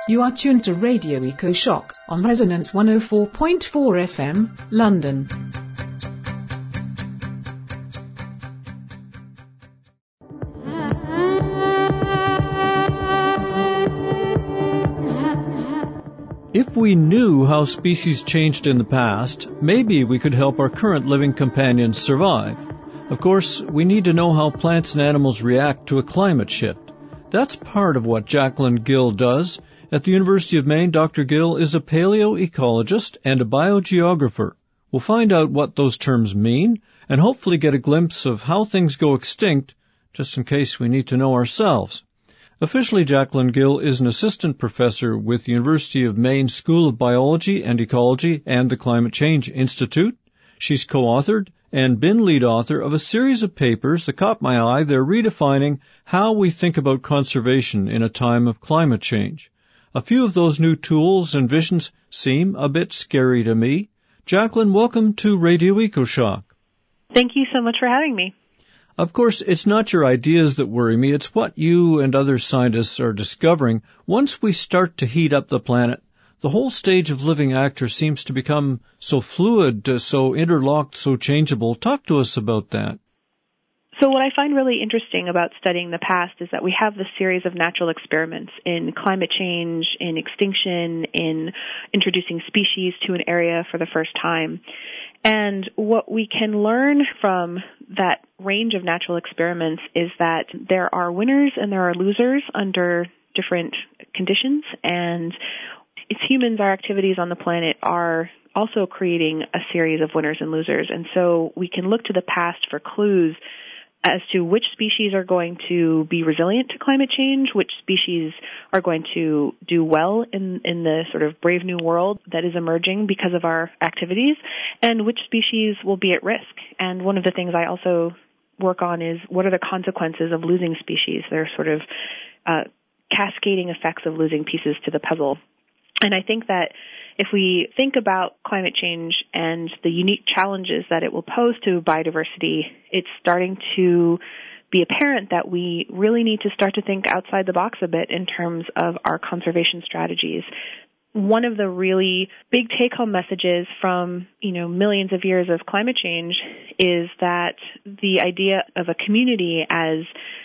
You are tuned to Radio Eco Shock on Resonance 104.4 FM, London. If we knew how species changed in the past, maybe we could help our current living companions survive. Of course, we need to know how plants and animals react to a climate shift. That's part of what Jacqueline Gill does. At the University of Maine, Dr. Gill is a paleoecologist and a biogeographer. We'll find out what those terms mean and hopefully get a glimpse of how things go extinct, just in case we need to know ourselves. Officially, Jacqueline Gill is an assistant professor with the University of Maine School of Biology and Ecology and the Climate Change Institute. She's co-authored and been lead author of a series of papers that caught my eye. They're redefining how we think about conservation in a time of climate change. A few of those new tools and visions seem a bit scary to me. Jacqueline, welcome to Radio EcoShock. Thank you so much for having me. Of course, it's not your ideas that worry me. It's what you and other scientists are discovering. Once we start to heat up the planet, the whole stage of living actor seems to become so fluid, so interlocked, so changeable. Talk to us about that. So what I find really interesting about studying the past is that we have this series of natural experiments in climate change, in extinction, in introducing species to an area for the first time. And what we can learn from that range of natural experiments is that there are winners and there are losers under different conditions. And as humans, our activities on the planet are also creating a series of winners and losers. And so we can look to the past for clues as to which species are going to be resilient to climate change, which species are going to do well in the sort of brave new world that is emerging because of our activities, and which species will be at risk. And one of the things I also work on is what are the consequences of losing species. There are sort of cascading effects of losing pieces to the puzzle. And I think that if we think about climate change and the unique challenges that it will pose to biodiversity, it's starting to be apparent that we really need to start to think outside the box a bit in terms of our conservation strategies. One of the really big take-home messages from, millions of years of climate change is that the idea of a community as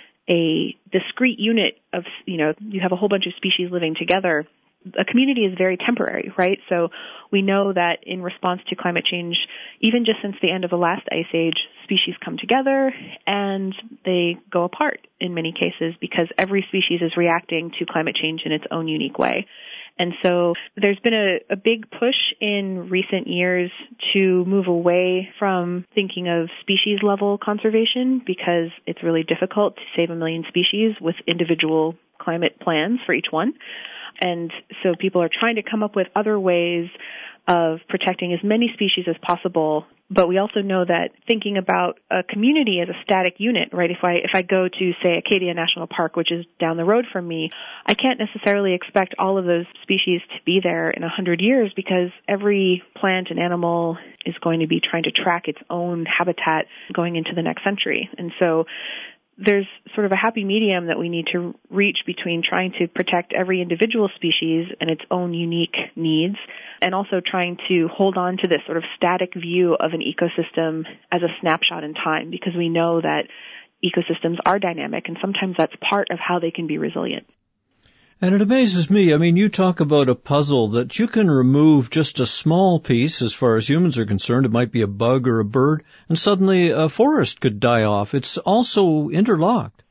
a discrete unit of, you have a whole bunch of species living together. A community is very temporary, right? So we know that in response to climate change, even just since the end of the last ice age, species come together and they go apart in many cases because every species is reacting to climate change in its own unique way. And so there's been a big push in recent years to move away from thinking of species-level conservation because it's really difficult to save 1 million species with individual climate plans for each one. And so people are trying to come up with other ways of protecting as many species as possible. But we also know that thinking about a community as a static unit, right? If I go to, say, Acadia National Park, which is down the road from me, I can't necessarily expect all of those species to be there in 100 years because every plant and animal is going to be trying to track its own habitat going into the next century. And so there's sort of a happy medium that we need to reach between trying to protect every individual species and its own unique needs and also trying to hold on to this sort of static view of an ecosystem as a snapshot in time because we know that ecosystems are dynamic and sometimes that's part of how they can be resilient. And it amazes me. I mean, you talk about a puzzle that you can remove just a small piece as far as humans are concerned. It might be a bug or a bird, and suddenly a forest could die off. It's also interlocked.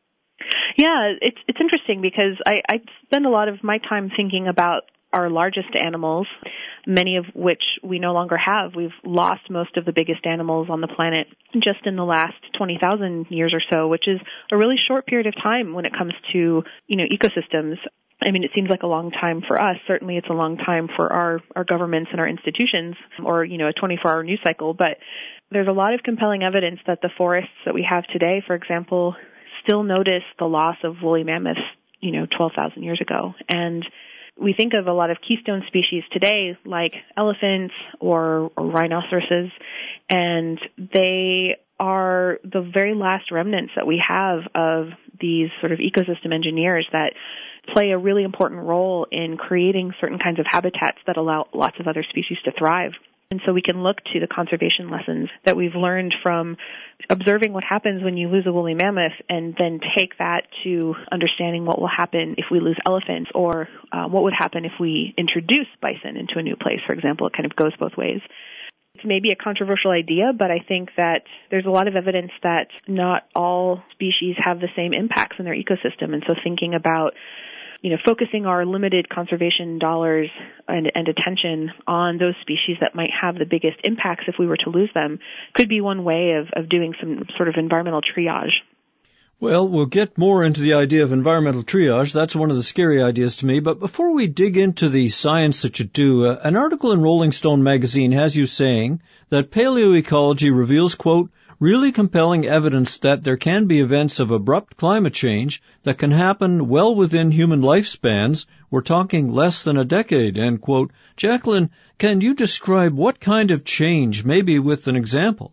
Yeah, it's interesting because I spend a lot of my time thinking about our largest animals, many of which we no longer have. We've lost most of the biggest animals on the planet just in the last 20,000 years or so, which is a really short period of time when it comes to, ecosystems. I mean, it seems like a long time for us. Certainly it's a long time for our governments and our institutions or, a 24-hour news cycle. But there's a lot of compelling evidence that the forests that we have today, for example, still notice the loss of woolly mammoths, 12,000 years ago. And we think of a lot of keystone species today like elephants or rhinoceroses, and they are the very last remnants that we have of these sort of ecosystem engineers that play a really important role in creating certain kinds of habitats that allow lots of other species to thrive. And so we can look to the conservation lessons that we've learned from observing what happens when you lose a woolly mammoth and then take that to understanding what will happen if we lose elephants, or what would happen if we introduce bison into a new place, for example. It kind of goes both ways. It's maybe a controversial idea, but I think that there's a lot of evidence that not all species have the same impacts in their ecosystem. And so thinking about focusing our limited conservation dollars and attention on those species that might have the biggest impacts if we were to lose them could be one way of doing some sort of environmental triage. Well, we'll get more into the idea of environmental triage. That's one of the scary ideas to me. But before we dig into the science that you do, an article in Rolling Stone magazine has you saying that paleoecology reveals, quote, really compelling evidence that there can be events of abrupt climate change that can happen well within human lifespans. We're talking less than a decade, end quote. Jacqueline, can you describe what kind of change, maybe with an example?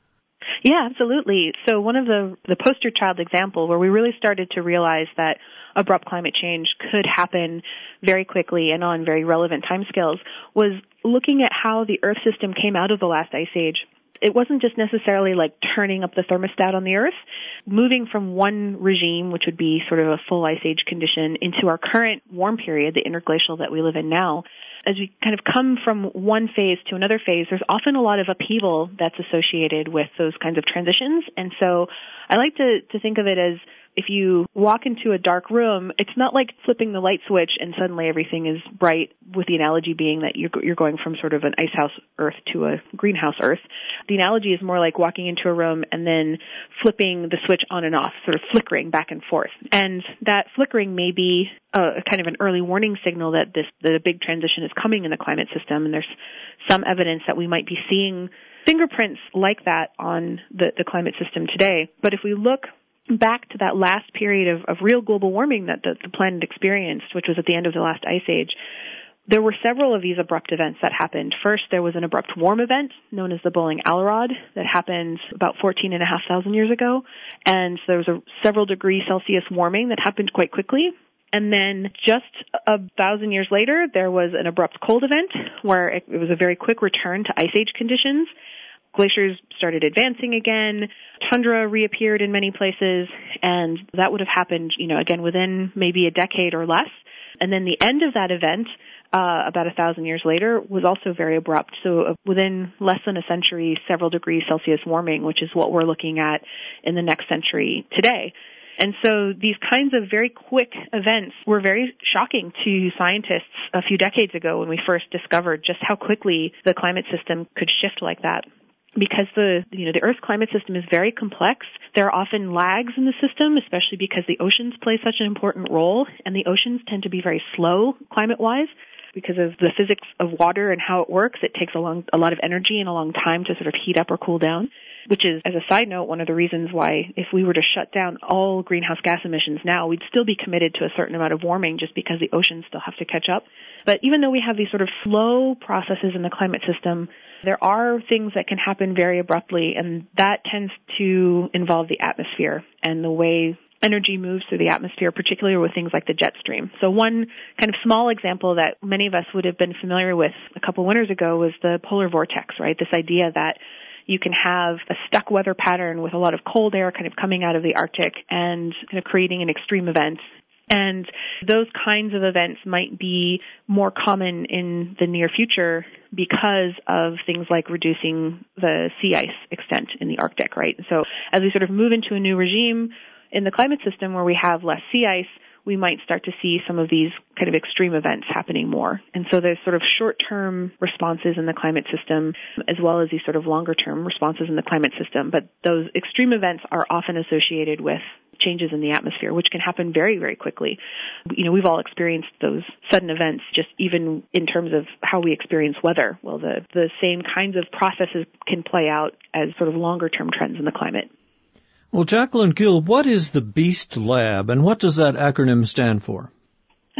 Yeah, absolutely. So one of the poster child example where we really started to realize that abrupt climate change could happen very quickly and on very relevant timescales was looking at how the Earth system came out of the last ice age. It wasn't just necessarily like turning up the thermostat on the Earth, moving from one regime, which would be sort of a full ice age condition, into our current warm period, the interglacial that we live in now. As we kind of come from one phase to another phase, there's often a lot of upheaval that's associated with those kinds of transitions. And so I like to think of it as if you walk into a dark room, it's not like flipping the light switch and suddenly everything is bright, with the analogy being that you're going from sort of an icehouse Earth to a greenhouse Earth. The analogy is more like walking into a room and then flipping the switch on and off, sort of flickering back and forth. And that flickering may be a kind of an early warning signal that a big transition is coming in the climate system. And there's some evidence that we might be seeing fingerprints like that on the climate system today. But if we look back to that last period of real global warming that the planet experienced, which was at the end of the last ice age, there were several of these abrupt events that happened. First, there was an abrupt warm event known as the Bowling-Allarod that happened about 14,500 years ago. And so there was a several degrees Celsius warming that happened quite quickly. And then just 1,000 years later, there was an abrupt cold event where it was a very quick return to ice age conditions. Glaciers started advancing again. Tundra reappeared in many places, and that would have happened, again, within maybe a decade or less. And then the end of that event, about 1,000 years later, was also very abrupt. So within less than a century, several degrees Celsius warming, which is what we're looking at in the next century today. And so these kinds of very quick events were very shocking to scientists a few decades ago when we first discovered just how quickly the climate system could shift like that. Because the Earth's climate system is very complex, there are often lags in the system, especially because the oceans play such an important role, and the oceans tend to be very slow climate-wise. Because of the physics of water and how it works, it takes a lot of energy and a long time to sort of heat up or cool down, which is, as a side note, one of the reasons why if we were to shut down all greenhouse gas emissions now, we'd still be committed to a certain amount of warming just because the oceans still have to catch up. But even though we have these sort of slow processes in the climate system, there are things that can happen very abruptly, and that tends to involve the atmosphere and the way energy moves through the atmosphere, particularly with things like the jet stream. So one kind of small example that many of us would have been familiar with a couple winters ago was the polar vortex, right? This idea that you can have a stuck weather pattern with a lot of cold air kind of coming out of the Arctic and kind of creating an extreme event. And those kinds of events might be more common in the near future because of things like reducing the sea ice extent in the Arctic, right? So as we sort of move into a new regime in the climate system where we have less sea ice, we might start to see some of these kind of extreme events happening more. And so there's sort of short-term responses in the climate system as well as these sort of longer-term responses in the climate system. But those extreme events are often associated with changes in the atmosphere, which can happen very, very quickly. We've all experienced those sudden events just even in terms of how we experience weather. Well, the same kinds of processes can play out as sort of longer-term trends in the climate. Well, Jacqueline Gill, what is the BEAST Lab, and what does that acronym stand for?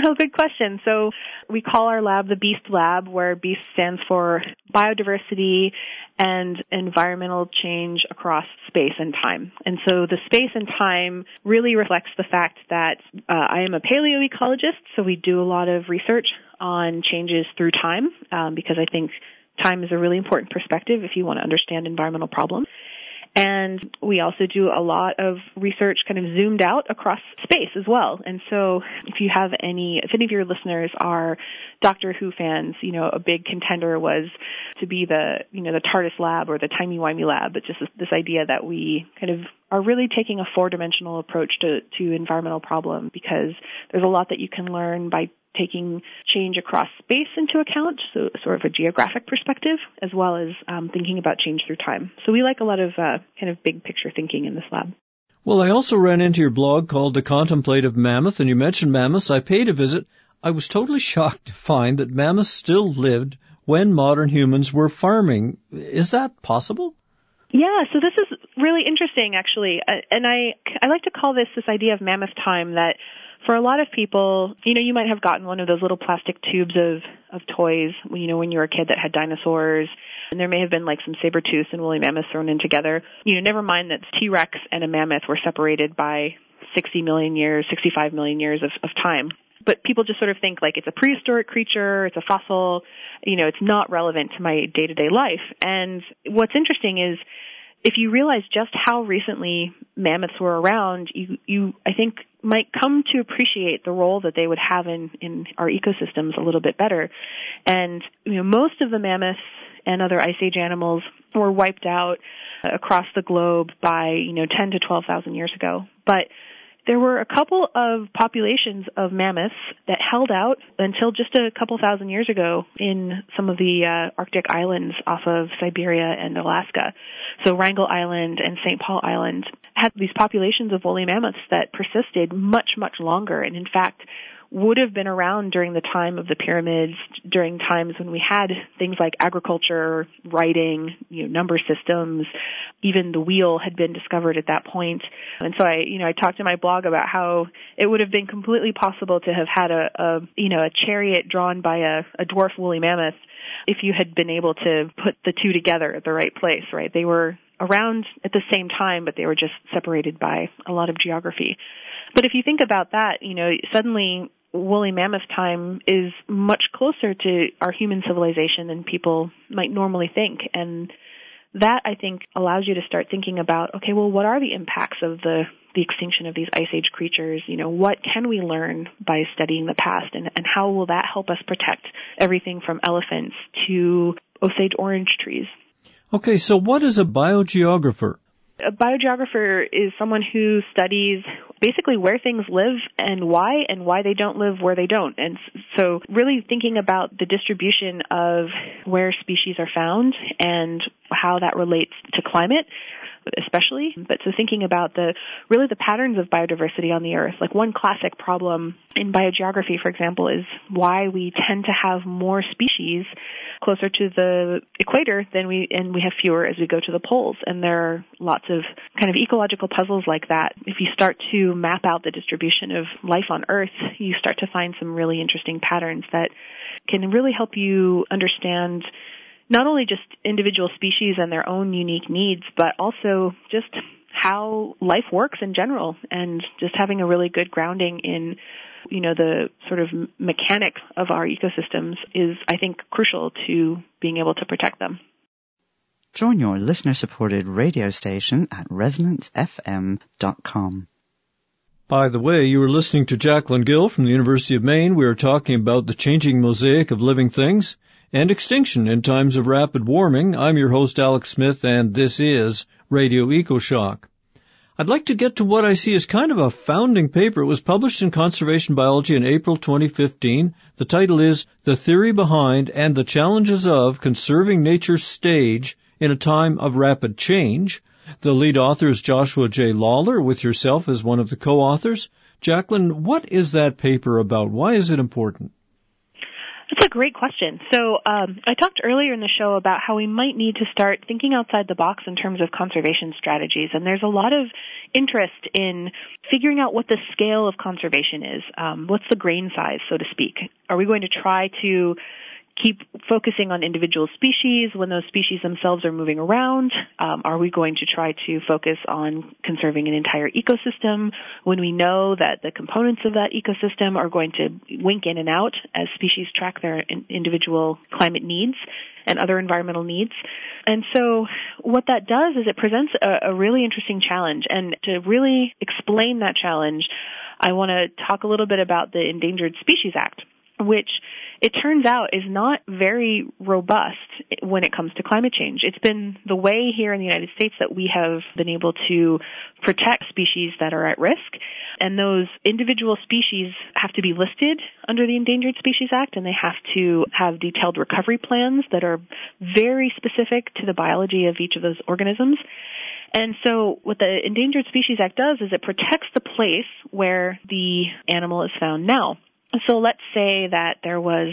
Oh, good question. So we call our lab the BEAST Lab, where BEAST stands for biodiversity and environmental change across space and time. And so the space and time really reflects the fact that I am a paleoecologist, so we do a lot of research on changes through time, because I think time is a really important perspective if you want to understand environmental problems. And we also do a lot of research kind of zoomed out across space as well. And so if any of your listeners are Doctor Who fans, a big contender was to be the TARDIS lab or the timey-wimey lab. But just this idea that we kind of are really taking a four-dimensional approach to environmental problem, because there's a lot that you can learn by taking change across space into account, so sort of a geographic perspective, as well as thinking about change through time. So we like a lot of kind of big picture thinking in this lab. Well, I also ran into your blog called The Contemplative Mammoth, and you mentioned mammoths. I paid a visit. I was totally shocked to find that mammoths still lived when modern humans were farming. Is that possible? Yeah, so this is really interesting, actually. And I like to call this idea of mammoth time, that for a lot of people, you might have gotten one of those little plastic tubes of toys, when you were a kid that had dinosaurs, and there may have been like some saber-tooth and woolly mammoths thrown in together. Never mind that T-Rex and a mammoth were separated by 65 million years of time. But people just sort of think like it's a prehistoric creature, it's a fossil, it's not relevant to my day-to-day life. And what's interesting is, if you realize just how recently mammoths were around, you I think might come to appreciate the role that they would have in our ecosystems a little bit better. And most of the mammoths and other ice age animals were wiped out across the globe by 10 to 12,000 years ago. But there were a couple of populations of mammoths that held out until just a couple thousand years ago in some of the Arctic islands off of Siberia and Alaska. So Wrangel Island and St. Paul Island had these populations of woolly mammoths that persisted much, much longer, and in fact would have been around during the time of the pyramids, during times when we had things like agriculture, writing, number systems, even the wheel had been discovered at that point. And so I talked in my blog about how it would have been completely possible to have had a chariot drawn by a dwarf woolly mammoth if you had been able to put the two together at the right place, right? They were around at the same time, but they were just separated by a lot of geography. But if you think about that, suddenly woolly mammoth time is much closer to our human civilization than people might normally think. And that, I think, allows you to start thinking about, okay, well, what are the impacts of the extinction of these ice age creatures? What can we learn by studying the past, and how will that help us protect everything from elephants to Osage orange trees? Okay, so what is a biogeographer? A biogeographer is someone who studies basically where things live and why they don't live where they don't. And so really thinking about the distribution of where species are found and how that relates to climate, especially. But so thinking about the patterns of biodiversity on the Earth. Like one classic problem in biogeography, for example, is why we tend to have more species closer to the equator and we have fewer as we go to the poles. And there are lots of kind of ecological puzzles like that. If you start to map out the distribution of life on Earth, you start to find some really interesting patterns that can really help you understand not only just individual species and their own unique needs, but also just how life works in general, and just having a really good grounding in, the sort of mechanics of our ecosystems is, I think, crucial to being able to protect them. Join your listener-supported radio station at ResonanceFM.com. By the way, you were listening to Jacqueline Gill from the University of Maine. We are talking about the changing mosaic of living things and extinction in times of rapid warming. I'm your host, Alex Smith, and this is Radio EcoShock. I'd like to get to what I see as kind of a founding paper. It was published in Conservation Biology in April 2015. The title is The Theory Behind and the Challenges of Conserving Nature's Stage in a Time of Rapid Change. The lead author is Joshua J. Lawler, with yourself as one of the co-authors. Jacqueline, what is that paper about? Why is it important? That's a great question. So I talked earlier in the show about how we might need to start thinking outside the box in terms of conservation strategies. And there's a lot of interest in figuring out what the scale of conservation is. What's the grain size, so to speak? Are we going to try to keep focusing on individual species when those species themselves are moving around? Are we going to try to focus on conserving an entire ecosystem when we know that the components of that ecosystem are going to wink in and out as species track their individual climate needs and other environmental needs? And so what that does is it presents a really interesting challenge. And to really explain that challenge, I want to talk a little bit about the Endangered Species Act, which it turns out is not very robust when it comes to climate change. It's been the way here in the United States that we have been able to protect species that are at risk, and those individual species have to be listed under the Endangered Species Act, and they have to have detailed recovery plans that are very specific to the biology of each of those organisms. And so what the Endangered Species Act does is it protects the place where the animal is found now. So let's say that there was,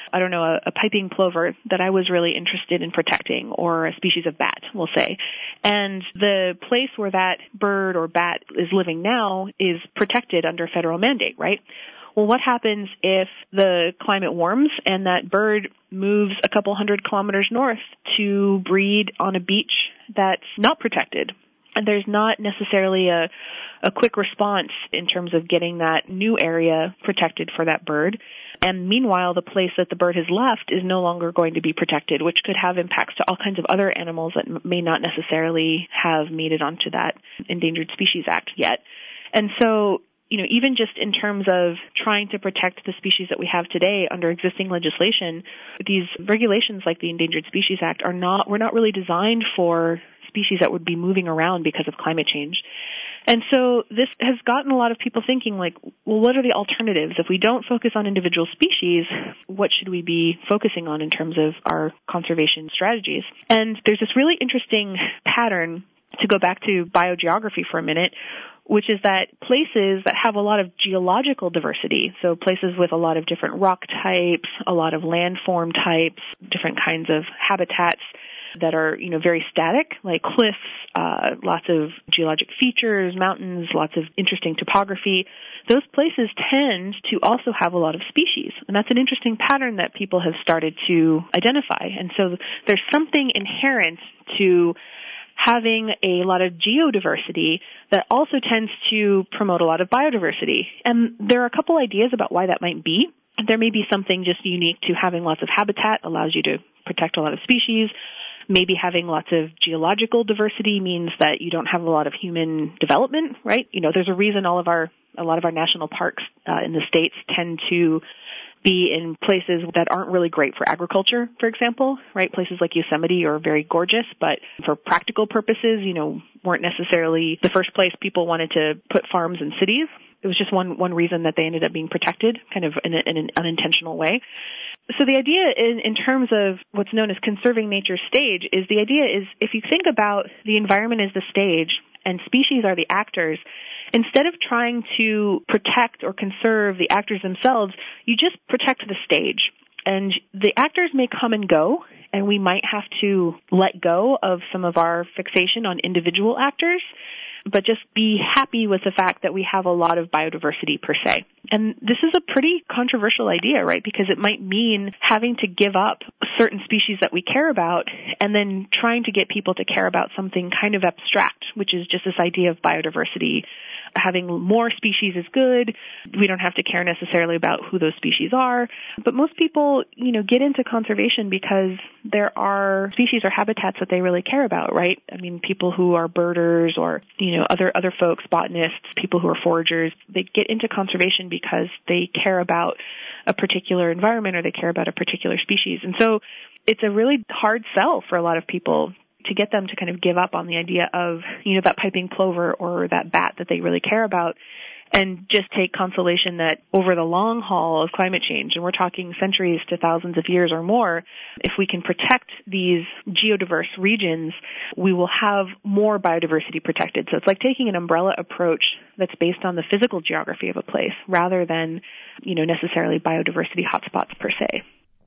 a piping plover that I was really interested in protecting, or a species of bat, we'll say. And the place where that bird or bat is living now is protected under federal mandate, right? Well, what happens if the climate warms and that bird moves a couple 100 kilometers north to breed on a beach that's not protected? And there's not necessarily a quick response in terms of getting that new area protected for that bird. And meanwhile, the place that the bird has left is no longer going to be protected, which could have impacts to all kinds of other animals that may not necessarily have made it onto that Endangered Species Act yet. And so, even just in terms of trying to protect the species that we have today under existing legislation, these regulations like the Endangered Species Act were not really designed for species that would be moving around because of climate change. And so this has gotten a lot of people thinking, like, well, what are the alternatives? If we don't focus on individual species, what should we be focusing on in terms of our conservation strategies? And there's this really interesting pattern, to go back to biogeography for a minute, which is that places that have a lot of geological diversity, so places with a lot of different rock types, a lot of landform types, different kinds of habitats that are, very static, like cliffs, lots of geologic features, mountains, lots of interesting topography. Those places tend to also have a lot of species. And that's an interesting pattern that people have started to identify. And so there's something inherent to having a lot of geodiversity that also tends to promote a lot of biodiversity. And there are a couple ideas about why that might be. There may be something just unique to having lots of habitat allows you to protect a lot of species. Maybe having lots of geological diversity means that you don't have a lot of human development, right? There's a reason a lot of our national parks in the States tend to be in places that aren't really great for agriculture, for example, right? Places like Yosemite are very gorgeous, but for practical purposes, weren't necessarily the first place people wanted to put farms and cities. It was just one reason that they ended up being protected, kind of in an unintentional way. So the idea in terms of what's known as conserving nature's stage is the idea is if you think about the environment as the stage and species are the actors, instead of trying to protect or conserve the actors themselves, you just protect the stage. And the actors may come and go, and we might have to let go of some of our fixation on individual actors, but just be happy with the fact that we have a lot of biodiversity per se. And this is a pretty controversial idea, right? Because it might mean having to give up certain species that we care about and then trying to get people to care about something kind of abstract, which is just this idea of biodiversity. Having more species is good. We don't have to care necessarily about who those species are. But most people, get into conservation because there are species or habitats that they really care about, right? I mean, people who are birders or, other folks, botanists, people who are foragers, they get into conservation because they care about a particular environment or they care about a particular species. And so it's a really hard sell for a lot of people to get them to kind of give up on the idea of, that piping plover or that bat that they really care about and just take consolation that over the long haul of climate change, and we're talking centuries to thousands of years or more, if we can protect these geodiverse regions, we will have more biodiversity protected. So it's like taking an umbrella approach that's based on the physical geography of a place rather than, necessarily biodiversity hotspots per se.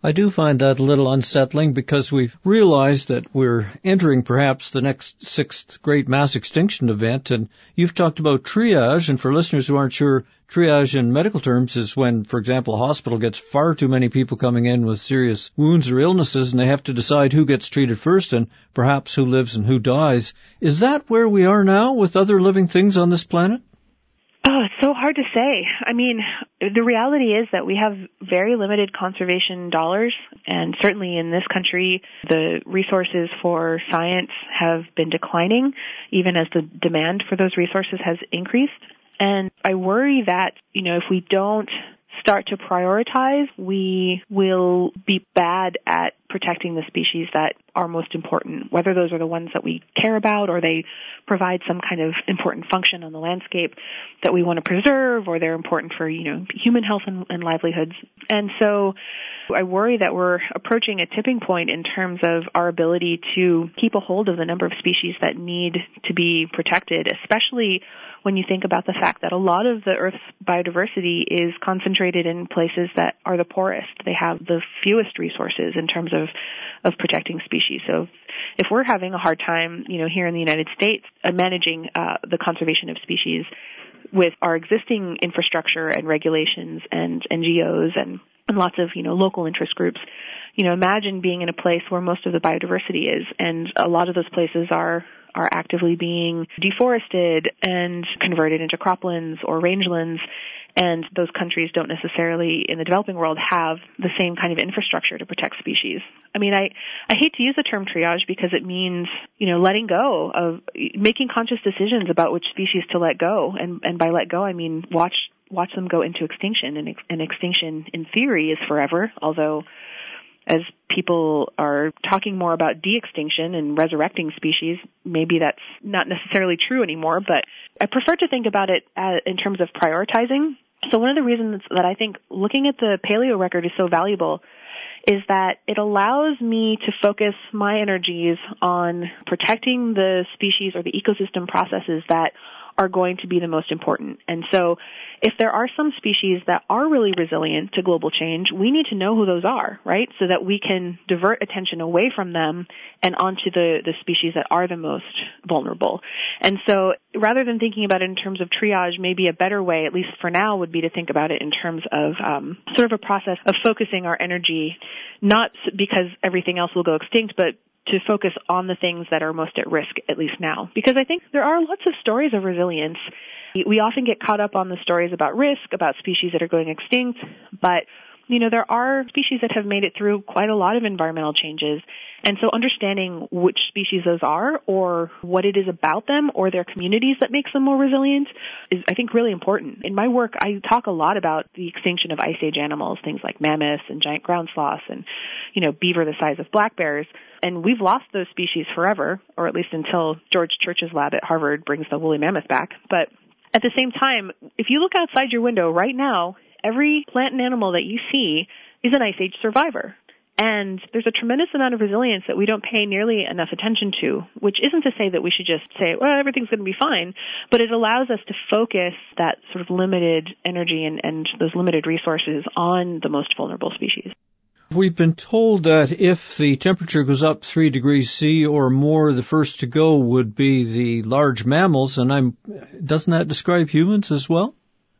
I do find that a little unsettling because we've realized that we're entering perhaps the next sixth great mass extinction event, and you've talked about triage, and for listeners who aren't sure, triage in medical terms is when, for example, a hospital gets far too many people coming in with serious wounds or illnesses, and they have to decide who gets treated first and perhaps who lives and who dies. Is that where we are now with other living things on this planet? Oh, it's so hard to say. I mean, the reality is that we have very limited conservation dollars, and certainly in this country, the resources for science have been declining, even as the demand for those resources has increased. And I worry that, if we don't start to prioritize, we will be bad at protecting the species that are most important, whether those are the ones that we care about or they provide some kind of important function on the landscape that we want to preserve, or they're important for, human health and livelihoods. And so I worry that we're approaching a tipping point in terms of our ability to keep a hold of the number of species that need to be protected, especially when you think about the fact that a lot of the Earth's biodiversity is concentrated in places that are the poorest. They have the fewest resources in terms of protecting species. So if we're having a hard time, here in the United States, managing the conservation of species with our existing infrastructure and regulations and NGOs and lots of, local interest groups, imagine being in a place where most of the biodiversity is, and a lot of those places are actively being deforested and converted into croplands or rangelands, and those countries don't necessarily, in the developing world, have the same kind of infrastructure to protect species. I mean, I hate to use the term triage because it means, letting go of making conscious decisions about which species to let go, and by let go, I mean watch them go into extinction, and extinction in theory is forever, although as people are talking more about de-extinction and resurrecting species, maybe that's not necessarily true anymore, but I prefer to think about it in terms of prioritizing. So one of the reasons that I think looking at the paleo record is so valuable is that it allows me to focus my energies on protecting the species or the ecosystem processes that are going to be the most important. And so if there are some species that are really resilient to global change, we need to know who those are, right? So that we can divert attention away from them and onto the species that are the most vulnerable. And so rather than thinking about it in terms of triage, maybe a better way, at least for now, would be to think about it in terms of sort of a process of focusing our energy, not because everything else will go extinct, but to focus on the things that are most at risk, at least now. Because I think there are lots of stories of resilience. We often get caught up on the stories about risk, about species that are going extinct, but there are species that have made it through quite a lot of environmental changes. And so understanding which species those are, or what it is about them, or their communities that makes them more resilient is, I think, really important. In my work, I talk a lot about the extinction of Ice Age animals, things like mammoths and giant ground sloths and, beaver the size of black bears. And we've lost those species forever, or at least until George Church's lab at Harvard brings the woolly mammoth back. But at the same time, if you look outside your window right now, every plant and animal that you see is an Ice Age survivor. And there's a tremendous amount of resilience that we don't pay nearly enough attention to, which isn't to say that we should just say, well, everything's going to be fine, but it allows us to focus that sort of limited energy and those limited resources on the most vulnerable species. We've been told that if the temperature goes up 3 degrees C or more, the first to go would be the large mammals, and doesn't that describe humans as well?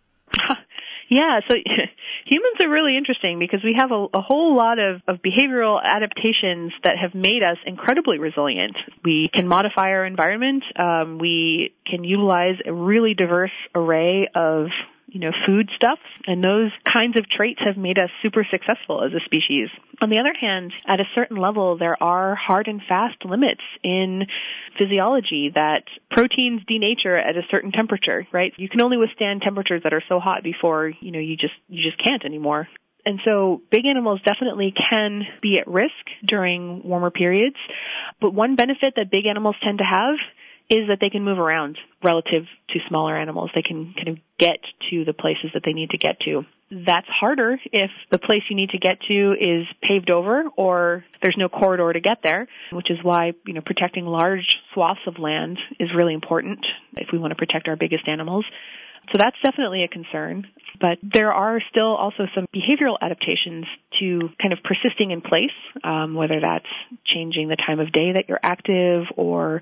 Yeah, so humans are really interesting because we have a whole lot of behavioral adaptations that have made us incredibly resilient. We can modify our environment. We can utilize a really diverse array of foodstuffs, and those kinds of traits have made us super successful as a species. On the other hand, at a certain level, there are hard and fast limits in physiology that proteins denature at a certain temperature, right? You can only withstand temperatures that are so hot before, you just can't anymore. And so big animals definitely can be at risk during warmer periods, but one benefit that big animals tend to have is that they can move around relative to smaller animals. They can kind of get to the places that they need to get to. That's harder if the place you need to get to is paved over or there's no corridor to get there, which is why, protecting large swaths of land is really important if we want to protect our biggest animals. So that's definitely a concern. But there are still also some behavioral adaptations to kind of persisting in place, whether that's changing the time of day that you're active or,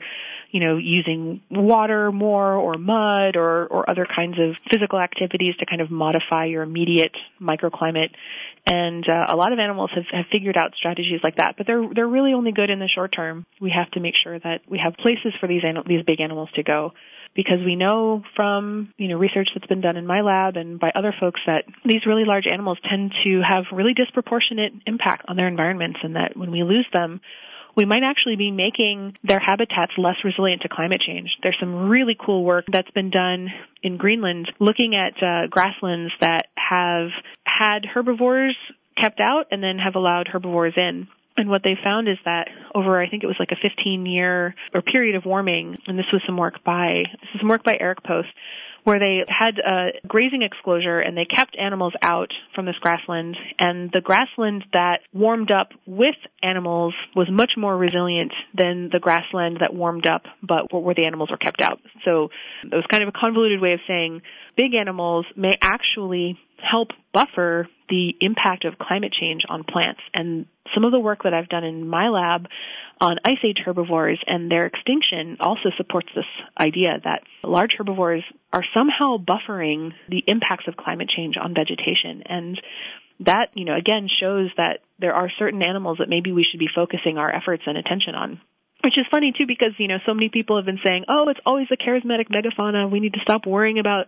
using water more or mud or other kinds of physical activities to kind of modify your immediate microclimate. And a lot of animals have figured out strategies like that, but they're really only good in the short term. We have to make sure that we have places for these big animals to go. Because we know from, research that's been done in my lab and by other folks that these really large animals tend to have really disproportionate impact on their environments, and that when we lose them, we might actually be making their habitats less resilient to climate change. There's some really cool work that's been done in Greenland looking at grasslands that have had herbivores kept out and then have allowed herbivores in. And what they found is that over, I think it was like a 15-year or period of warming, and this was some work by Eric Post, where they had a grazing exclosure and they kept animals out from this grassland. And the grassland that warmed up with animals was much more resilient than the grassland that warmed up but where the animals were kept out. So it was kind of a convoluted way of saying big animals may actually help buffer the impact of climate change on plants. And some of the work that I've done in my lab on ice age herbivores and their extinction also supports this idea that large herbivores are somehow buffering the impacts of climate change on vegetation. And that, again shows that there are certain animals that maybe we should be focusing our efforts and attention on. Which is funny, too, because, so many people have been saying, it's always the charismatic megafauna. We need to stop worrying about,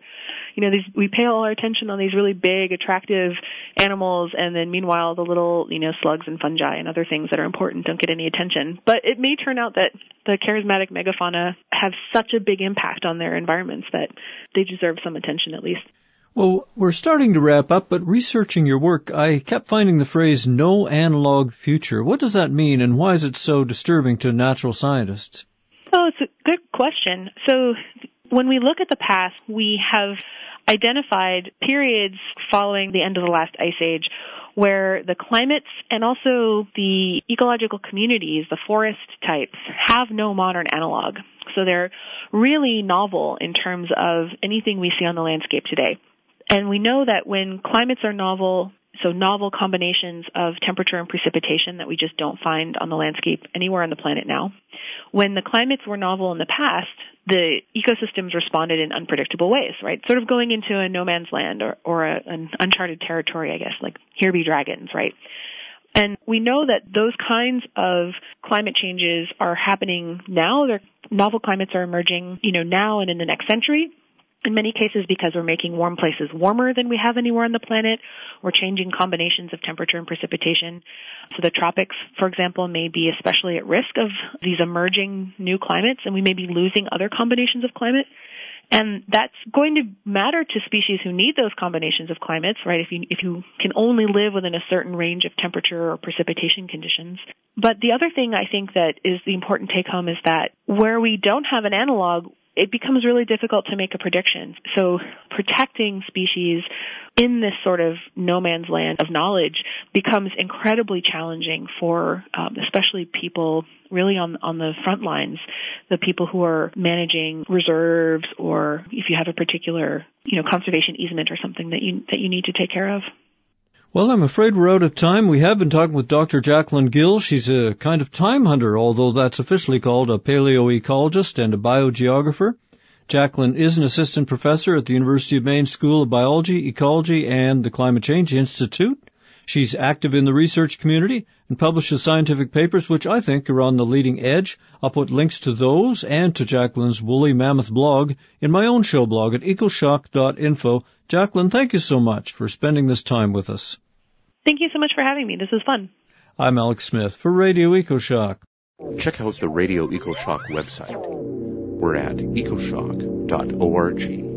we pay all our attention on these really big, attractive animals, and then meanwhile the little, slugs and fungi and other things that are important don't get any attention. But it may turn out that the charismatic megafauna have such a big impact on their environments that they deserve some attention at least. Well, we're starting to wrap up, but researching your work, I kept finding the phrase no analog future. What does that mean, and why is it so disturbing to natural scientists? Oh, it's a good question. So when we look at the past, we have identified periods following the end of the last ice age where the climates and also the ecological communities, the forest types, have no modern analog. So they're really novel in terms of anything we see on the landscape today. And we know that when climates are novel, so novel combinations of temperature and precipitation that we just don't find on the landscape anywhere on the planet now, when the climates were novel in the past, the ecosystems responded in unpredictable ways, right? Sort of going into a no man's land or an uncharted territory, I guess, like here be dragons, right? And we know that those kinds of climate changes are happening now. Novel climates are emerging, now and in the next century. In many cases because we're making warm places warmer than we have anywhere on the planet. We're changing combinations of temperature and precipitation. So the tropics, for example, may be especially at risk of these emerging new climates, and we may be losing other combinations of climate. And that's going to matter to species who need those combinations of climates, right? If you can only live within a certain range of temperature or precipitation conditions. But the other thing I think that is the important take home is that where we don't have an analog, it becomes really difficult to make a prediction. So protecting species in this sort of no man's land of knowledge becomes incredibly challenging for especially people really on the front lines, the people who are managing reserves, or if you have a particular conservation easement or something that you need to take care of. Well, I'm afraid we're out of time. We have been talking with Dr. Jacqueline Gill. She's a kind of time hunter, although that's officially called a paleoecologist and a biogeographer. Jacqueline is an assistant professor at the University of Maine School of Biology, Ecology, and the Climate Change Institute. She's active in the research community and publishes scientific papers which I think are on the leading edge. I'll put links to those and to Jacqueline's Woolly Mammoth blog in my own show blog at ecoshock.info. Jacqueline, thank you so much for spending this time with us. Thank you so much for having me. This was fun. I'm Alex Smith for Radio EcoShock. Check out the Radio EcoShock website. We're at ecoshock.org.